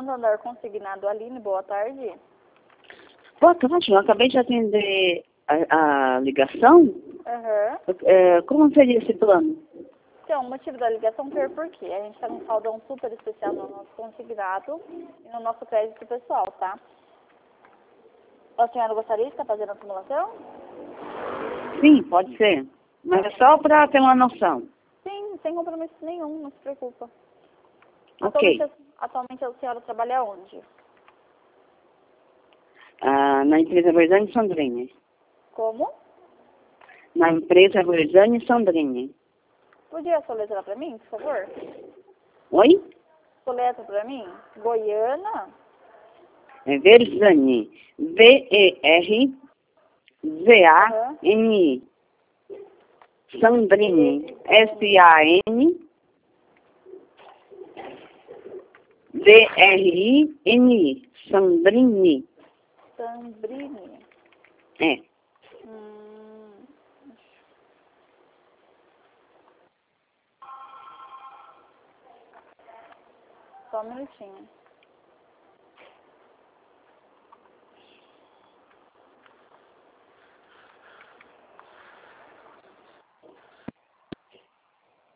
Segundo andar consignado, Aline, boa tarde. Boa tarde, eu acabei de atender a ligação. Como seria esse plano? Então, o motivo da ligação foi porque a gente está com um saldão super especial no nosso consignado e no nosso crédito pessoal, tá? A senhora gostaria de estar fazendo a simulação? Sim, pode ser. Mas é só para ter uma noção. Sim, sem compromisso nenhum, não se preocupa. Ok. Atualmente a senhora trabalha onde? Na empresa Verzani Sandrini. Como? Na empresa Verzani Sandrini. Podia soletrar para mim, por favor? Oi? Soletra para mim? Goiânia? É Verzani. V-E-R-Z-A-N-I. Sandrini. S-A-N-D-R-I-N-I. Sandrini. Sandrini. É. Só um minutinho.